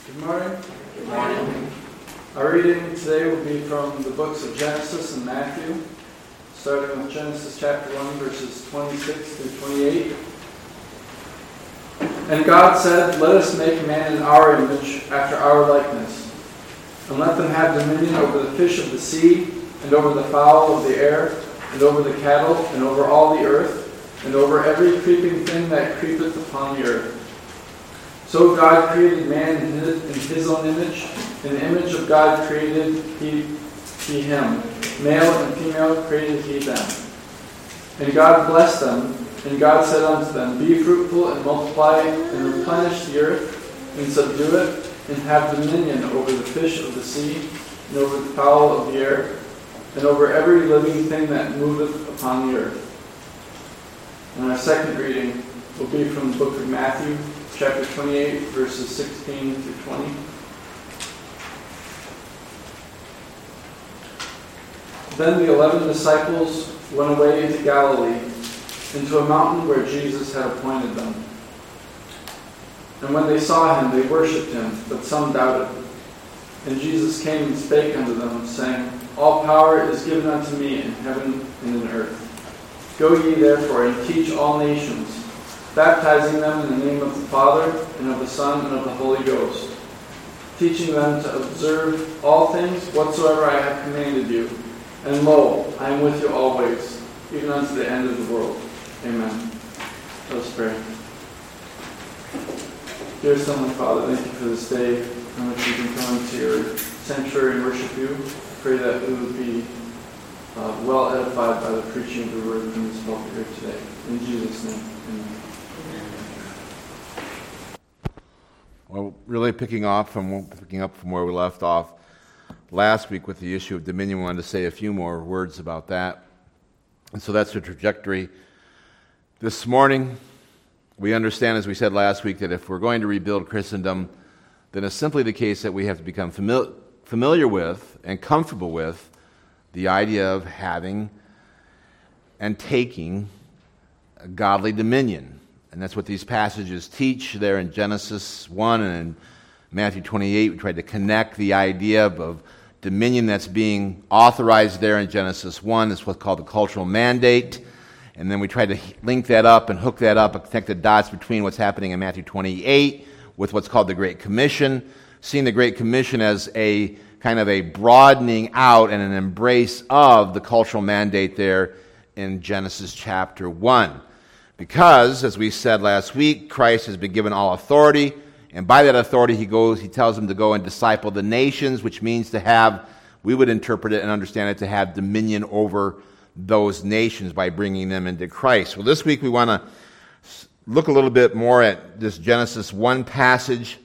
Good morning. Good morning. Our reading today will be from the books of Genesis and Matthew, starting with Genesis chapter 1, verses 26 through 28. And God said, "Let us make man in our image, after our likeness, and let them have dominion over the fish of the sea, and over the fowl of the air, and over the cattle, and over all the earth, and over every creeping thing that creepeth upon the earth." So God created man in his own image. In the image of God created he him. Male and female created he them. And God blessed them, and God said unto them, "Be fruitful and multiply, and replenish the earth, and subdue it, and have dominion over the fish of the sea, and over the fowl of the air, and over every living thing that moveth upon the earth." And our second reading will be from the book of Matthew, chapter 28, verses 16 through 20. Then the 11 disciples went away into Galilee, into a mountain where Jesus had appointed them. And when they saw him, they worshipped him, but some doubted. And Jesus came and spake unto them, saying, "All power is given unto me in heaven and in earth. Go ye therefore and teach all nations, baptizing them in the name of the Father, and of the Son, and of the Holy Ghost, teaching them to observe all things whatsoever I have commanded you. And lo, I am with you always, even unto the end of the world." Amen. Let us pray. Dear Heavenly Father, thank you for this day in which we can come into your sanctuary and worship you. I pray that we would be well edified by the preaching of the word from this pulpit here today. In Jesus' name, amen. Well, really picking up from where we left off last week with the issue of dominion, we wanted to say a few more words about that. And so that's the trajectory. This morning, we understand, as we said last week, that if we're going to rebuild Christendom, then it's simply the case that we have to become familiar with and comfortable with the idea of having and taking a godly dominion. And that's what these passages teach there in Genesis 1 and in Matthew 28. We tried to connect the idea of dominion that's being authorized there in Genesis 1. It's what's called the cultural mandate. And then we tried to link that up and hook that up and connect the dots between what's happening in Matthew 28 with what's called the Great Commission, seeing the Great Commission as a kind of a broadening out and an embrace of the cultural mandate there in Genesis chapter 1. Because, as we said last week, Christ has been given all authority, and by that authority he tells them to go and disciple the nations, which means to have, we would interpret it and understand it, to have dominion over those nations by bringing them into Christ. Well, this week we want to look a little bit more at this Genesis 1 passage.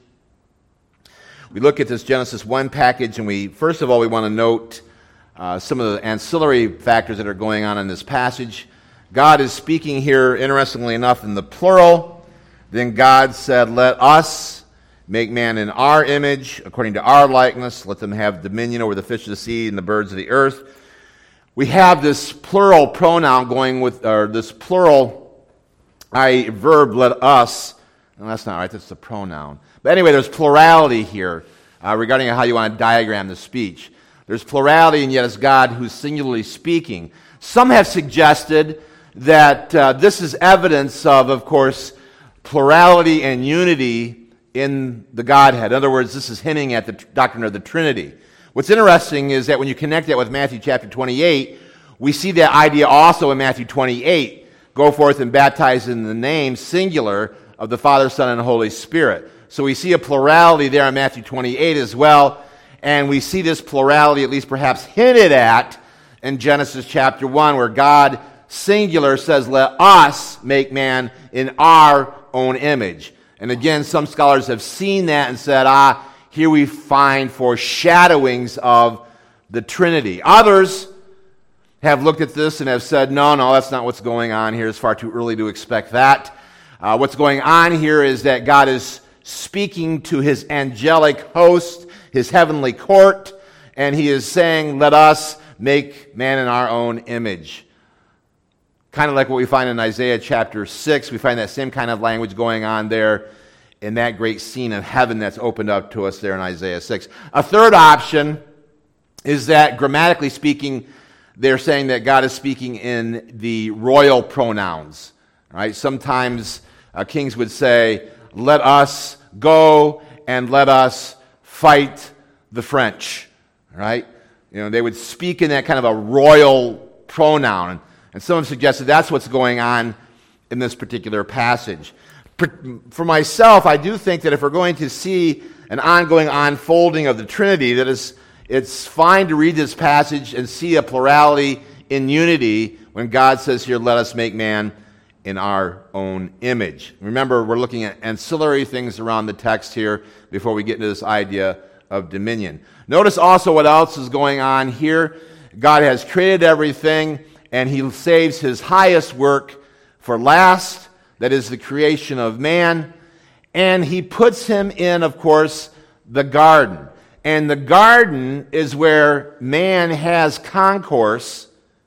We look at this Genesis 1 package, and first of all, we want to note some of the ancillary factors that are going on in this passage. God is speaking here, interestingly enough, in the plural. Then God said, "Let us make man in our image, according to our likeness. Let them have dominion over the fish of the sea and the birds of the earth." We have this plural pronoun going with, or this plural verb, "let us." No, that's not right. That's the pronoun. But anyway, there's plurality here regarding how you want to diagram the speech. There's plurality, and yet it's God who's singularly speaking. Some have suggested that this is evidence of course, plurality and unity in the Godhead. In other words, this is hinting at the doctrine of the Trinity. What's interesting is that when you connect that with Matthew chapter 28, we see that idea also in Matthew 28. Go forth and baptize in the name, singular, of the Father, Son, and Holy Spirit. So we see a plurality there in Matthew 28 as well, and we see this plurality at least perhaps hinted at in Genesis chapter 1, where God singular says, "Let us make man in our own image." And again, some scholars have seen that and said, here we find foreshadowings of the Trinity. Others have looked at this and have said, no, that's not what's going on here. It's far too early to expect that. What's going on here is that God is speaking to his angelic host, his heavenly court, and he is saying, "Let us make man in our own image." Kind of like what we find in Isaiah chapter 6. We find that same kind of language going on there in that great scene of heaven that's opened up to us there in Isaiah 6. A third option is that, grammatically speaking, they're saying that God is speaking in the royal pronouns. Right? Sometimes kings would say, let us go and let us fight the French. Right? They would speak in that kind of a royal pronoun. And some have suggested that's what's going on in this particular passage. For myself, I do think that if we're going to see an ongoing unfolding of the Trinity, that it's fine to read this passage and see a plurality in unity when God says here, let us make man in our own image. Remember, we're looking at ancillary things around the text here before we get into this idea of dominion. Notice also what else is going on here. God has created everything, and he saves his highest work for last, that is the creation of man, and he puts him in, of course, the garden. And the garden is where man has concourse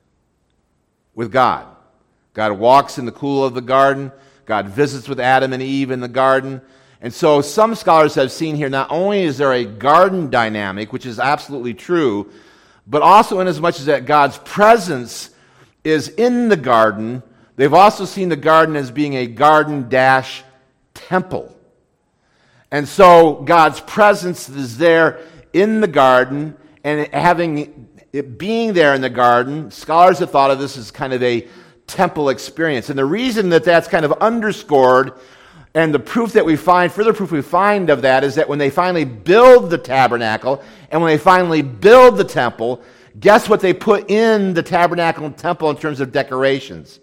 with God. God walks in the cool of the garden. God visits with Adam and Eve in the garden. And so some scholars have seen here, not only is there a garden dynamic, which is absolutely true, but also inasmuch as that God's presence is in the garden, they've also seen the garden as being a garden-temple. And so God's presence is there in the garden, and having it being there in the garden, scholars have thought of this as kind of a temple experience. And the reason that that's kind of underscored, and the proof that we find, further proof we find of that, is that when they finally build the tabernacle, and when they finally build the temple, guess what they put in the tabernacle and temple in terms of decorations?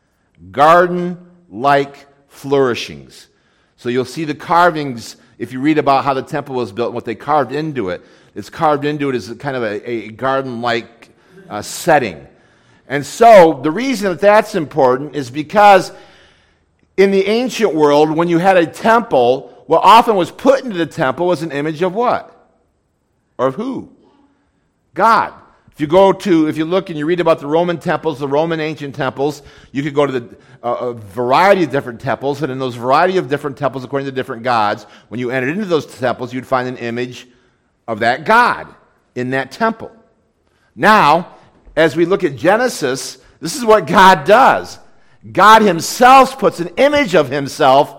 Garden-like flourishings. So you'll see the carvings, if you read about how the temple was built and what they carved into it. It's carved into it as kind of a garden-like setting. And so the reason that that's important is because in the ancient world, when you had a temple, what often was put into the temple was an image of what? Or of who? God. If you look and you read about the Roman temples, the Roman ancient temples, you could go to a variety of different temples, and in those variety of different temples, according to different gods, when you entered into those temples, you'd find an image of that God in that temple. Now, as we look at Genesis, this is what God does. God himself puts an image of himself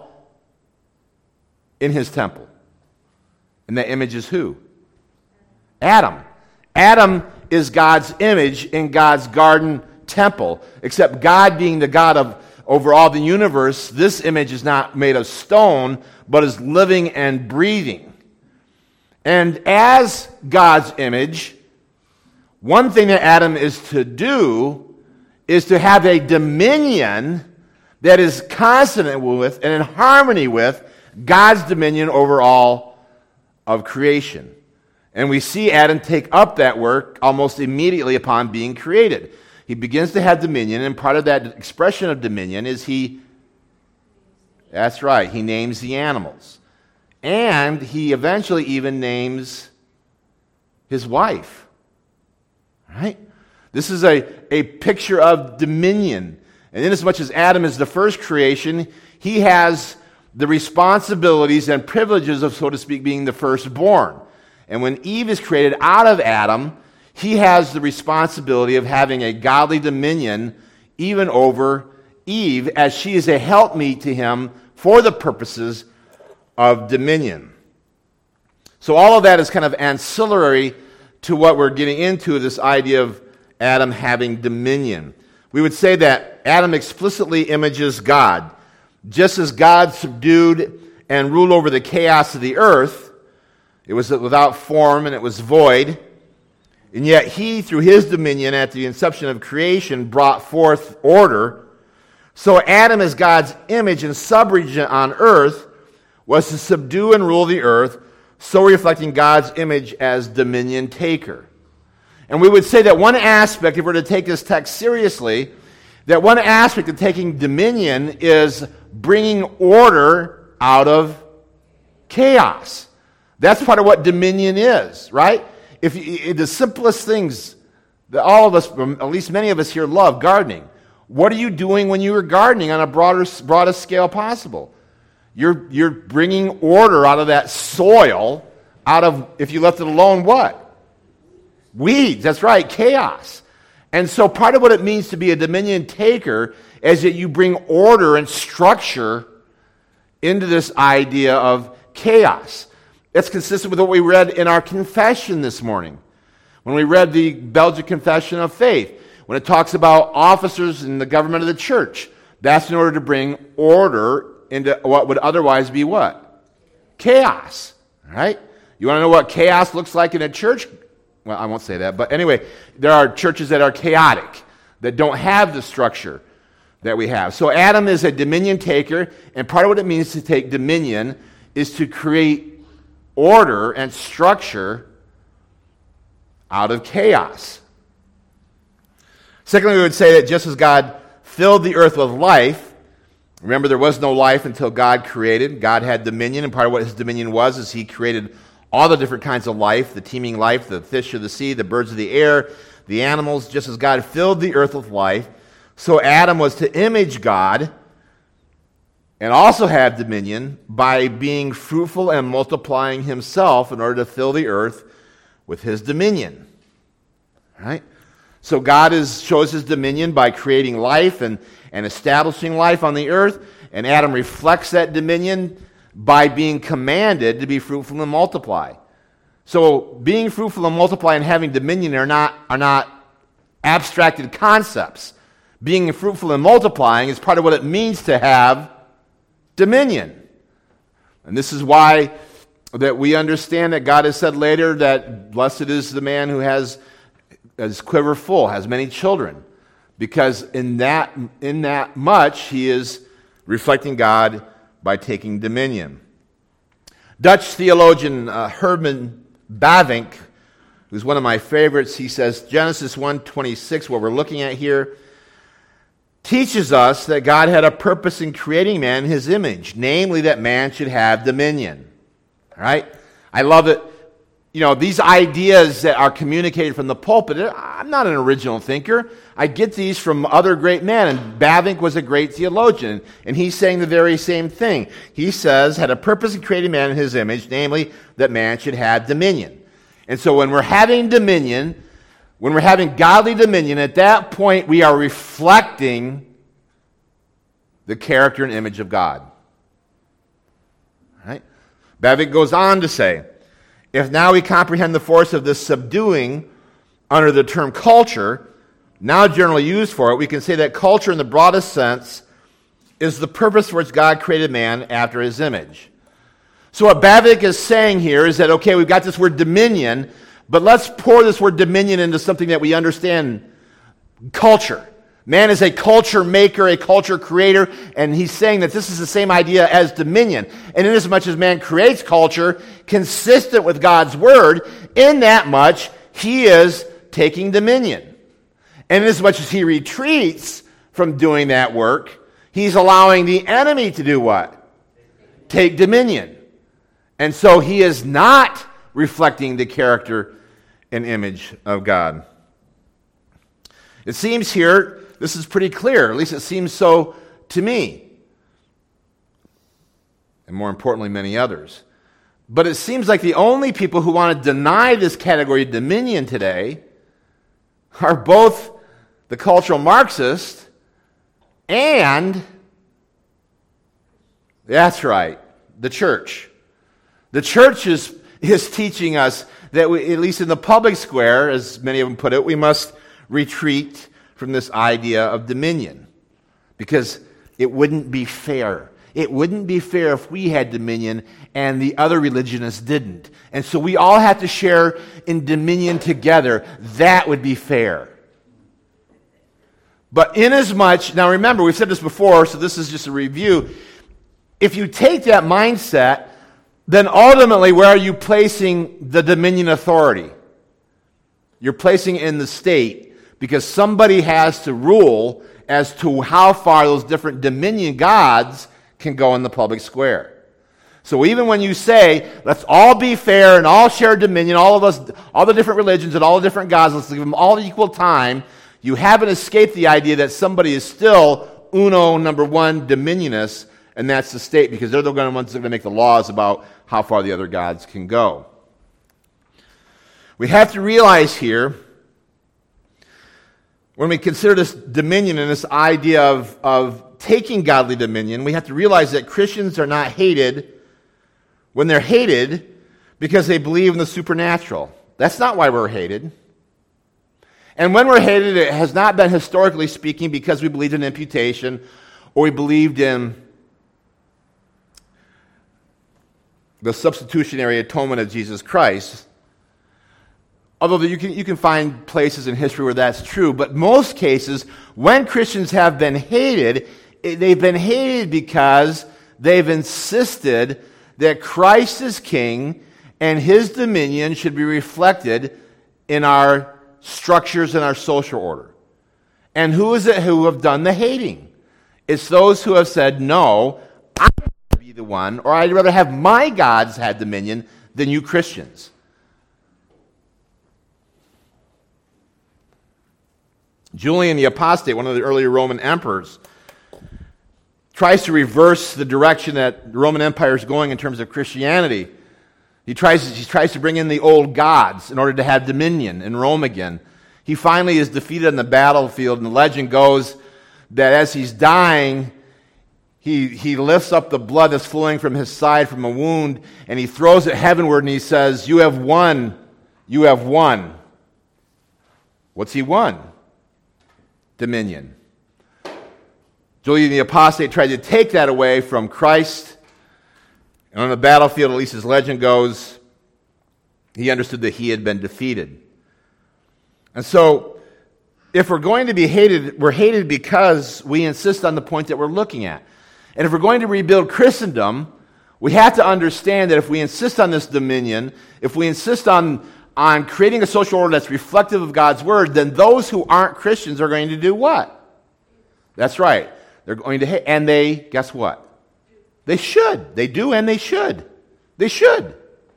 in his temple. And that image is who? Adam. Adam is God's image in God's garden temple. Except God being the God of over all the universe, this image is not made of stone, but is living and breathing. And as God's image, one thing that Adam is to do is to have a dominion that is consonant with and in harmony with God's dominion over all of creation. And we see Adam take up that work almost immediately upon being created. He begins to have dominion, and part of that expression of dominion is that's right, he names the animals. And he eventually even names his wife. Right? This is a picture of dominion. And inasmuch as Adam is the first creation, he has the responsibilities and privileges of, so to speak, being the firstborn. And when Eve is created out of Adam, he has the responsibility of having a godly dominion even over Eve, as she is a helpmeet to him for the purposes of dominion. So all of that is kind of ancillary to what we're getting into, this idea of Adam having dominion. We would say that Adam explicitly images God. Just as God subdued and ruled over the chaos of the earth, it was without form and it was void, and yet he, through his dominion at the inception of creation, brought forth order. So Adam, as God's image and subregent on earth, was to subdue and rule the earth, so reflecting God's image as dominion taker. And we would say that one aspect, if we're to take this text seriously, that one aspect of taking dominion is bringing order out of chaos. That's part of what dominion is, right? The simplest things that all of us, at least many of us here, love, gardening. What are you doing when you are gardening on a broadest scale possible? You're bringing order out of that soil, out of, if you left it alone, what? Weeds, that's right, chaos. And so part of what it means to be a dominion taker is that you bring order and structure into this idea of chaos. It's consistent with what we read in our confession this morning. When we read the Belgian Confession of Faith, when it talks about officers in the government of the church, that's in order to bring order into what would otherwise be what? Chaos. All right? You want to know what chaos looks like in a church? Well, I won't say that, but anyway, there are churches that are chaotic, that don't have the structure that we have. So Adam is a dominion taker, and part of what it means to take dominion is to create order and structure out of chaos. Secondly, we would say that just as God filled the earth with life, remember there was no life until God created. God had dominion, and part of what his dominion was is he created all the different kinds of life, the teeming life, the fish of the sea, the birds of the air, the animals, just as God filled the earth with life. So Adam was to image God and also have dominion by being fruitful and multiplying himself in order to fill the earth with his dominion. Right? So God shows his dominion by creating life and establishing life on the earth, and Adam reflects that dominion by being commanded to be fruitful and multiply. So being fruitful and multiply and having dominion are not abstracted concepts. Being fruitful and multiplying is part of what it means to have dominion. And this is why that we understand that God has said later that blessed is the man who has his quiver full, has many children. Because in that much he is reflecting God by taking dominion. Dutch theologian Herman Bavinck, who's one of my favorites, he says Genesis 1:26, what we're looking at here, teaches us that God had a purpose in creating man in his image, namely that man should have dominion. All right? I love it. You know, these ideas that are communicated from the pulpit, I'm not an original thinker. I get these from other great men, and Bavinck was a great theologian, and he's saying the very same thing. He says, had a purpose in creating man in his image, namely that man should have dominion. And so when we're having dominion, when we're having godly dominion, at that point we are reflecting the character and image of God. All right? Bavinck goes on to say, if now we comprehend the force of this subduing under the term culture, now generally used for it, we can say that culture in the broadest sense is the purpose for which God created man after his image. So what Bavinck is saying here is that, okay, we've got this word dominion, but let's pour this word dominion into something that we understand, culture. Man is a culture maker, a culture creator, and he's saying that this is the same idea as dominion. And inasmuch as man creates culture consistent with God's word, in that much he is taking dominion. And inasmuch as he retreats from doing that work, he's allowing the enemy to do what? Take dominion. And so he is not reflecting the character and image of God. It seems here, this is pretty clear, at least it seems so to me, and more importantly, many others. But it seems like the only people who want to deny this category of dominion today are both the cultural Marxist and, that's right, the church. The church is teaching us that we, at least in the public square, as many of them put it, we must retreat from this idea of dominion, because it wouldn't be fair. It wouldn't be fair if we had dominion and the other religionists didn't. And so we all have to share in dominion together. That would be fair. But inasmuch, now remember, we've said this before, so this is just a review. If you take that mindset, then ultimately where are you placing the dominion authority? You're placing it in the state, because somebody has to rule as to how far those different dominion gods can go in the public square. So even when you say, let's all be fair and all share dominion, all of us, all the different religions and all the different gods, let's give them all equal time, you haven't escaped the idea that somebody is still number one, dominionist, and that's the state, because they're the ones that are going to make the laws about how far the other gods can go. We have to realize here, when we consider this dominion and this idea of taking godly dominion, we have to realize that Christians are not hated when they're hated because they believe in the supernatural. That's not why we're hated. And when we're hated, it has not been, historically speaking, because we believed in imputation or we believed in the substitutionary atonement of Jesus Christ. Although you can find places in history where that's true, but most cases, when Christians have been hated, they've been hated because they've insisted that Christ is king and his dominion should be reflected in our structures and our social order. And who is it who have done the hating? It's those who have said, no, I want to be the one, or I'd rather have my gods have dominion than you Christians. Julian the Apostate, one of the earlier Roman emperors, tries to reverse the direction that the Roman Empire is going in terms of Christianity. He tries to bring in the old gods in order to have dominion in Rome again. He finally is defeated on the battlefield, and the legend goes that as he's dying, he lifts up the blood that's flowing from his side from a wound, and he throws it heavenward, and he says, "You have won. You have won." What's he won? Dominion. Julian the Apostate tried to take that away from Christ. And on the battlefield, at least as legend goes, he understood that he had been defeated. And so, if we're going to be hated, we're hated because we insist on the point that we're looking at. And if we're going to rebuild Christendom, we have to understand that if we insist on this dominion, if we insist on creating a social order that's reflective of God's word, then those who aren't Christians are going to do what? That's right. They're going to hate, and they, guess what? They should. They do, and they should. They should.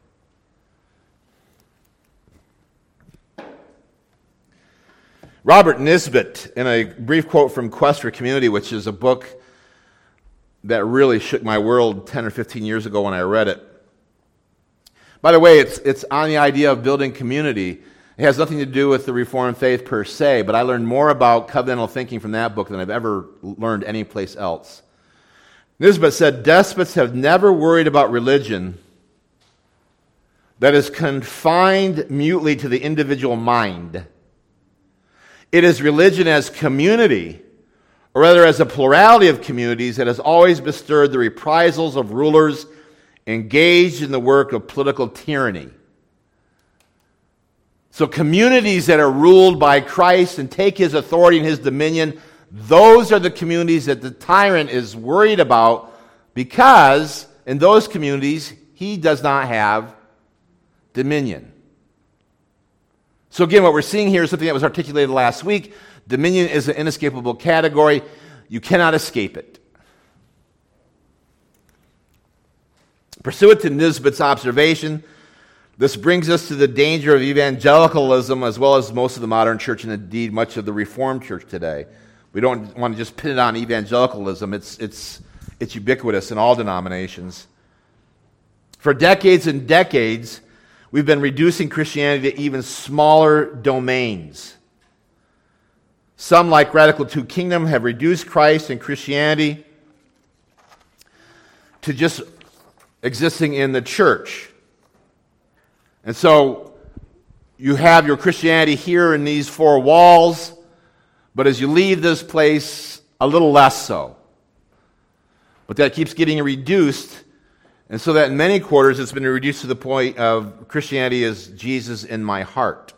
Robert Nisbet, in a brief quote from Quest for Community, which is a book that really shook my world 10 or 15 years ago when I read it. By the way, it's on the idea of building community. It has nothing to do with the Reformed faith per se, but I learned more about covenantal thinking from that book than I've ever learned anyplace else. Nisbet said, despots have never worried about religion that is confined mutely to the individual mind. It is religion as community, or rather as a plurality of communities, that has always bestirred the reprisals of rulers engaged in the work of political tyranny. So communities that are ruled by Christ and take his authority and his dominion, those are the communities that the tyrant is worried about, because in those communities he does not have dominion. So again, what we're seeing here is something that was articulated last week. Dominion is an inescapable category. You cannot escape it. Pursuant to Nisbet's observation, this brings us to the danger of evangelicalism as well as most of the modern church and indeed much of the Reformed church today. We don't want to just pin it on evangelicalism. It's ubiquitous in all denominations. For decades and decades, we've been reducing Christianity to even smaller domains. Some, like Radical Two Kingdom, have reduced Christ and Christianity to just existing in the church. And so you have your Christianity here in these four walls, but as you leave this place, a little less so. But that keeps getting reduced, and so that in many quarters it's been reduced to the point of Christianity is Jesus in my heart.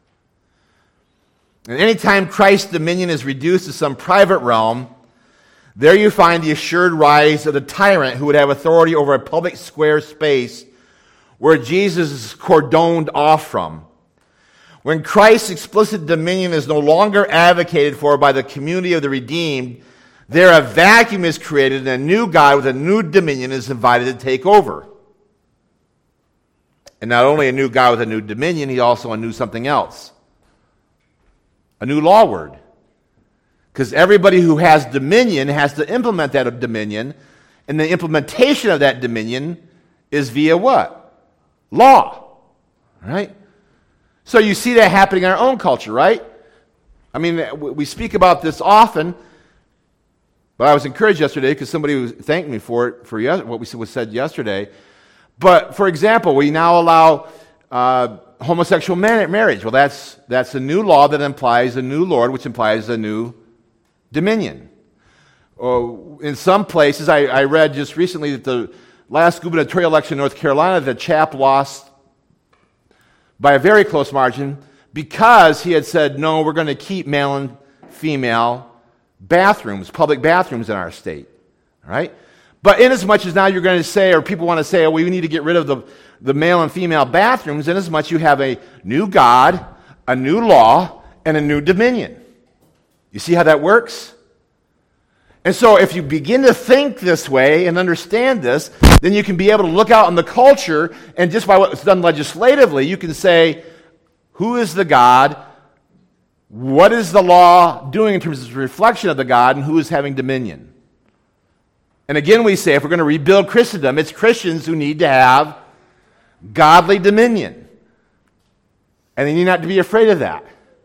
And anytime Christ's dominion is reduced to some private realm, there you find the assured rise of the tyrant who would have authority over a public square space where Jesus is cordoned off from. When Christ's explicit dominion is no longer advocated for by the community of the redeemed, there a vacuum is created and a new God with a new dominion is invited to take over. And not only a new God with a new dominion, he also a new something else. A new law word. Because everybody who has dominion has to implement that dominion, And the implementation of that dominion is via what? Law. Right? So you see that happening in our own culture, right? I mean, we speak about this often, but I was encouraged yesterday because somebody thanked me for it, for what was said yesterday. But, for example, we now allow homosexual marriage. Well, that's a new law that implies a new Lord, which implies a new dominion. In some places, I read just recently that the last gubernatorial election in North Carolina, the chap lost by a very close margin because he had said, no, we're going to keep male and female bathrooms, public bathrooms in our state. All right? But inasmuch as now you're going to say, or people want to say, oh, we need to get rid of the male and female bathrooms, inasmuch you have a new God, a new law, and a new dominion. You see how that works? And so if you begin to think this way and understand this, then you can be able to look out in the culture, and just by what's done legislatively, you can say, who is the God? What is the law doing in terms of reflection of the God, and who is having dominion? And again, we say, if we're going to rebuild Christendom, it's Christians who need to have godly dominion. And they need not to be afraid of that.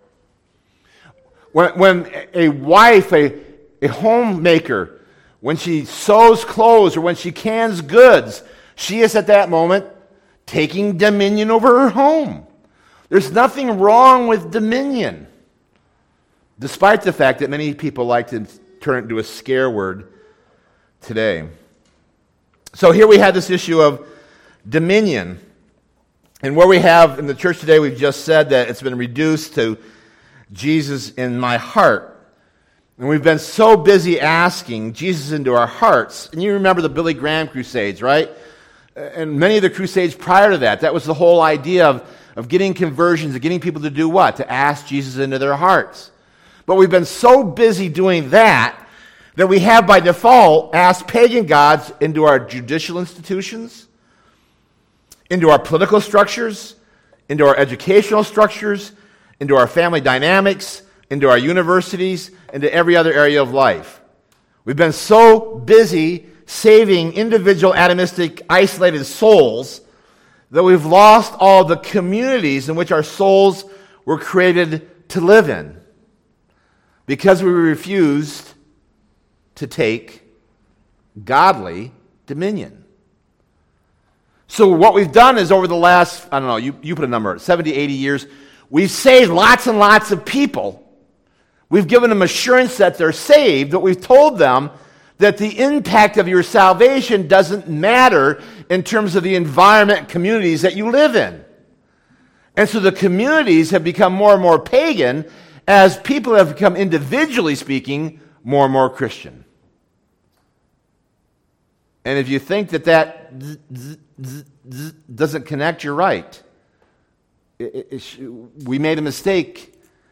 When a wife, a homemaker, when she sews clothes or when she cans goods, she is at that moment taking dominion over her home. There's nothing wrong with dominion, despite the fact that many people like to turn it into a scare word today. So here we have this issue of dominion. And where we have in the church today, we've just said that it's been reduced to Jesus in my heart. And we've been so busy asking Jesus into our hearts. And you remember the Billy Graham crusades, right? And many of the crusades prior to that, that was the whole idea of getting conversions, of getting people to do what? To ask Jesus into their hearts. But we've been so busy doing that we have by default asked pagan gods into our judicial institutions, into our political structures, into our educational structures, into our family dynamics, into our universities, into every other area of life. We've been so busy saving individual atomistic, isolated souls that we've lost all the communities in which our souls were created to live in because we refused to take godly dominion. So what we've done is over the last, I don't know, you put a number, 70, 80 years, we've saved lots and lots of people. We've given them assurance that they're saved, but we've told them that the impact of your salvation doesn't matter in terms of the environment and communities that you live in. And so the communities have become more and more pagan as people have become, individually speaking, more and more Christian. And if you think that doesn't connect, you're right. We made a mistake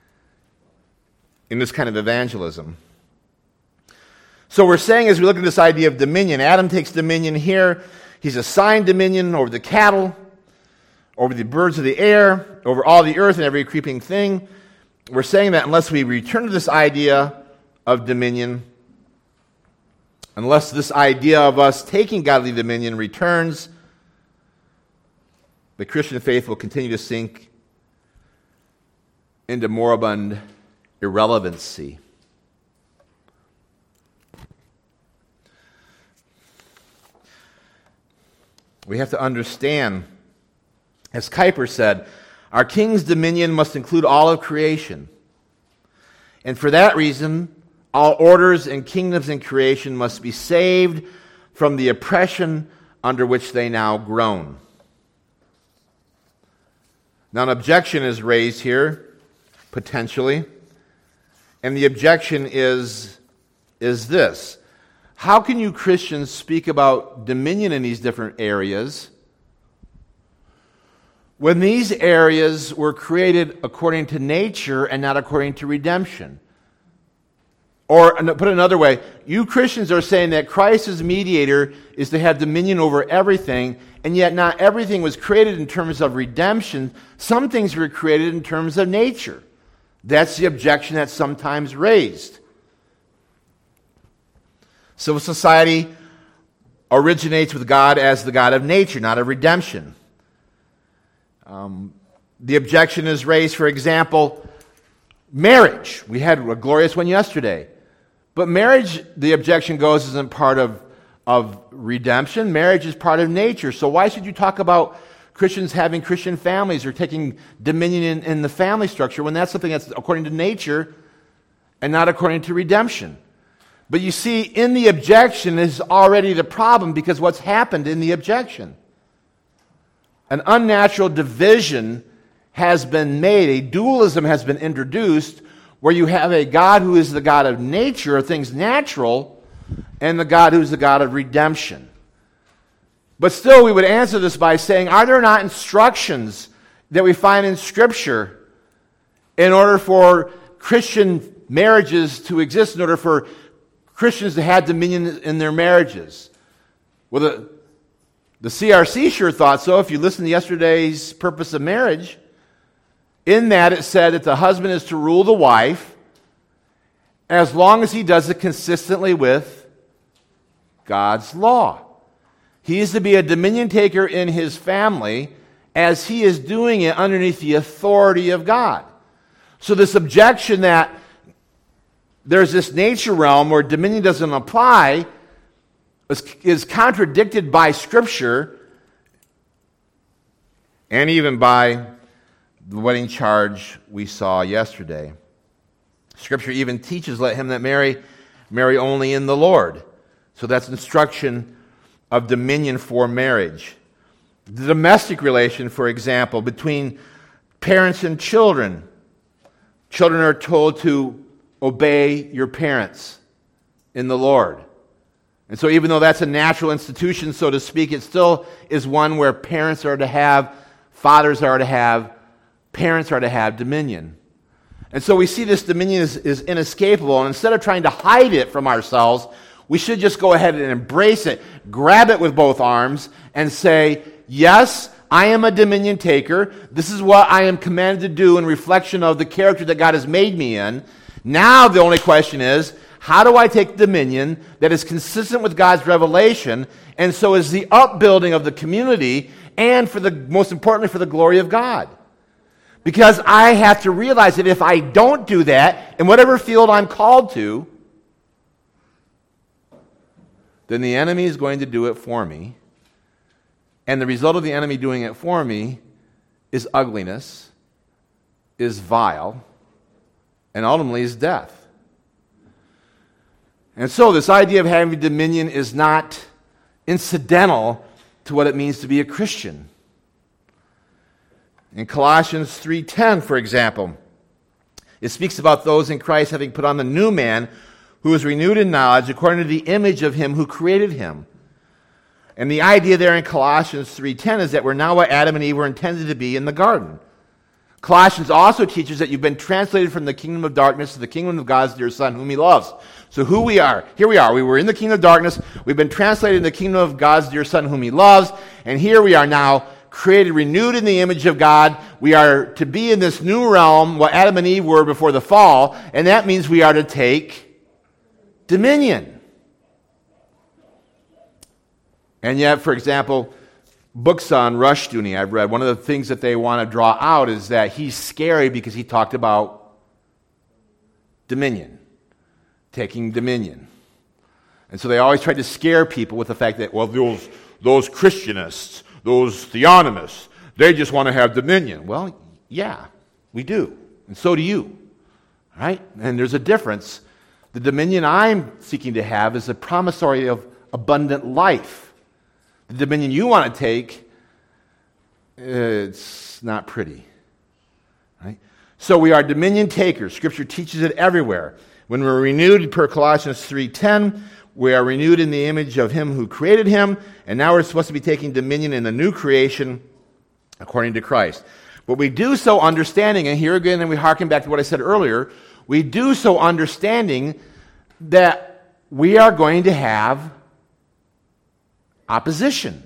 in this kind of evangelism. So we're saying, as we look at this idea of dominion, Adam takes dominion here. He's assigned dominion over the cattle, over the birds of the air, over all the earth and every creeping thing. We're saying that unless we return to this idea of dominion, unless this idea of us taking godly dominion returns, the Christian faith will continue to sink into moribund irrelevancy. We have to understand, as Kuyper said, our king's dominion must include all of creation. And for that reason, all orders and kingdoms in creation must be saved from the oppression under which they now groan. Now, an objection is raised here, potentially, and the objection is this. How can you Christians speak about dominion in these different areas when these areas were created according to nature and not according to redemption? Or, put it another way, you Christians are saying that Christ as mediator is to have dominion over everything, and yet not everything was created in terms of redemption. Some things were created in terms of nature. That's the objection that's sometimes raised. Civil society originates with God as the God of nature, not of redemption. The objection is raised, for example, marriage. We had a glorious one yesterday. But marriage, the objection goes, isn't part of redemption. Marriage is part of nature. So why should you talk about Christians having Christian families or taking dominion in the family structure when that's something that's according to nature and not according to redemption? But you see, in the objection is already the problem, because what's happened in the objection? An unnatural division has been made, a dualism has been introduced, where you have a God who is the God of nature, of things natural, and the God who is the God of redemption. But still, we would answer this by saying, are there not instructions that we find in Scripture in order for Christian marriages to exist, in order for Christians to have dominion in their marriages? Well, the CRC sure thought so. If you listen to yesterday's Purpose of Marriage, in that it said that the husband is to rule the wife as long as he does it consistently with God's law. He is to be a dominion taker in his family as he is doing it underneath the authority of God. So this objection that there's this nature realm where dominion doesn't apply is contradicted by Scripture and even by the wedding charge we saw yesterday. Scripture even teaches, let him that marry only in the Lord. So that's instruction of dominion for marriage. The domestic relation, for example, between parents and children. Children are told to obey your parents in the Lord. And so even though that's a natural institution, so to speak, it still is one where parents are to have, fathers are to have, parents are to have dominion. And so we see this dominion is inescapable, and instead of trying to hide it from ourselves, we should just go ahead and embrace it, grab it with both arms, and say, yes, I am a dominion taker. This is what I am commanded to do in reflection of the character that God has made me in. Now the only question is, how do I take dominion that is consistent with God's revelation, and so is the upbuilding of the community, and most importantly, for the glory of God? Because I have to realize that if I don't do that, in whatever field I'm called to, then the enemy is going to do it for me. And the result of the enemy doing it for me is ugliness, is vile, and ultimately is death. And so this idea of having dominion is not incidental to what it means to be a Christian. In Colossians 3:10, for example, it speaks about those in Christ having put on the new man, who is renewed in knowledge according to the image of him who created him. And the idea there in Colossians 3:10 is that we're now what Adam and Eve were intended to be in the garden. Colossians also teaches that you've been translated from the kingdom of darkness to the kingdom of God's dear Son, whom he loves. So who we are, here we are. We were in the kingdom of darkness. We've been translated in the kingdom of God's dear Son, whom he loves. And here we are now, created, renewed in the image of God. We are to be in this new realm, what Adam and Eve were before the fall. And that means we are to take dominion. And yet, for example, books on Rushdoony I've read, one of the things that they want to draw out is that he's scary because he talked about dominion, taking dominion. And so they always try to scare people with the fact that, well, those Christianists, those theonomists, they just want to have dominion. Well, yeah, we do. And so do you. Right? And there's a difference. The dominion I'm seeking to have is a promissory of abundant life. The dominion you want to take, it's not pretty. Right? So we are dominion takers. Scripture teaches it everywhere. When we're renewed, per Colossians 3:10, we are renewed in the image of him who created him, and now we're supposed to be taking dominion in the new creation according to Christ. But we do so understanding, and here again, and we hearken back to what I said earlier, we do so understanding that we are going to have opposition.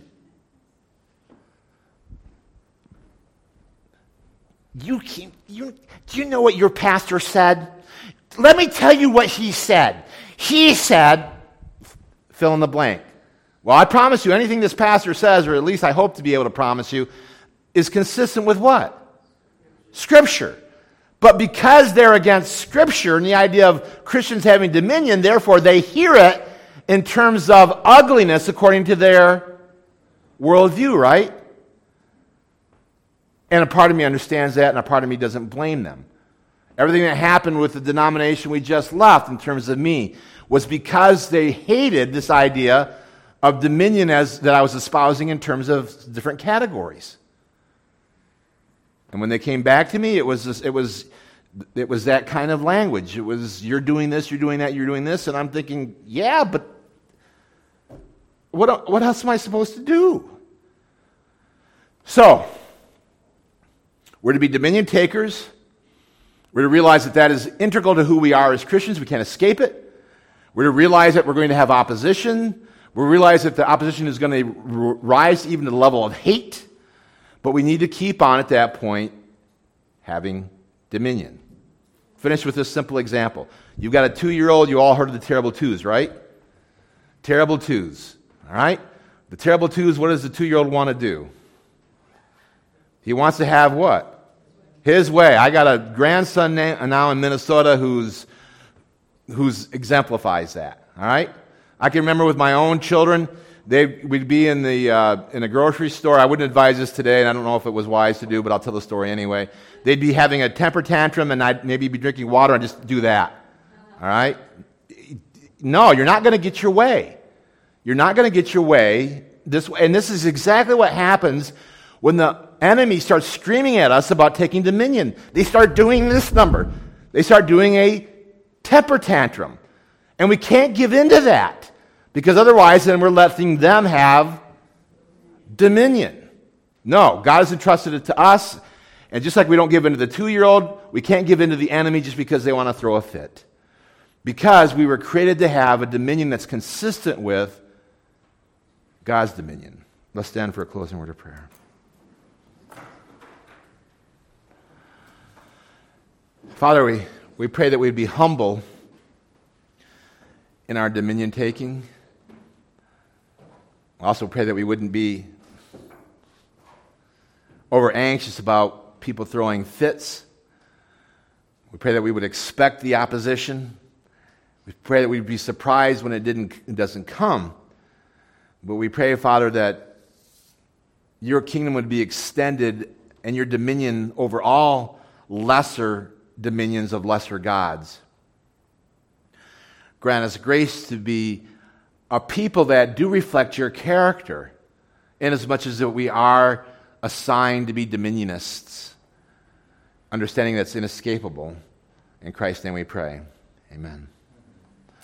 Do you know what your pastor said? Let me tell you what he said. He said, fill in the blank. Well, I promise you, anything this pastor says, or at least I hope to be able to promise you, is consistent with what? Scripture. But because they're against Scripture and the idea of Christians having dominion, therefore they hear it in terms of ugliness according to their worldview, right? And a part of me understands that, and a part of me doesn't blame them. Everything that happened with the denomination we just left, in terms of me, was because they hated this idea of dominion that I was espousing in terms of different categories. And when they came back to me, it was that kind of language. It was, you're doing this, you're doing that, you're doing this, and I'm thinking, yeah, but what else am I supposed to do? So, we're to be dominion takers. We're to realize that is integral to who we are as Christians. We can't escape it. We're to realize that we're going to have opposition. We realize that the opposition is going to rise even to the level of hate. But we need to keep on at that point having dominion. Finish with this simple example. You've got a 2-year-old. You all heard of the terrible twos, right? Terrible twos. All right? The terrible twos, what does the 2-year-old want to do? He wants to have what? His way. I got a grandson now in Minnesota who's exemplifies that. All right? I can remember with my own children, we'd be in a grocery store. I wouldn't advise this today, and I don't know if it was wise to do, but I'll tell the story anyway. They'd be having a temper tantrum, and I'd maybe be drinking water and just do that. All right? No, you're not going to get your way. You're not going to get your way this way. And this is exactly what happens when the enemy starts screaming at us about taking dominion. They start doing this number. They start doing a temper tantrum. And we can't give in to that, because otherwise then we're letting them have dominion. No, God has entrusted it to us, and just like we don't give in to the 2-year-old, we can't give in to the enemy just because they want to throw a fit. Because we were created to have a dominion that's consistent with God's dominion. Let's stand for a closing word of prayer. Father, we pray that we'd be humble in our dominion taking. I also pray that we wouldn't be over anxious about people throwing fits. We pray that we would expect the opposition. We pray that we'd be surprised when it doesn't come. But we pray, Father, that your kingdom would be extended and your dominion over all lesser dominions of lesser gods. Grant us grace to be a people that do reflect your character, inasmuch as that we are assigned to be dominionists, understanding that's inescapable. In Christ's name we pray. Amen.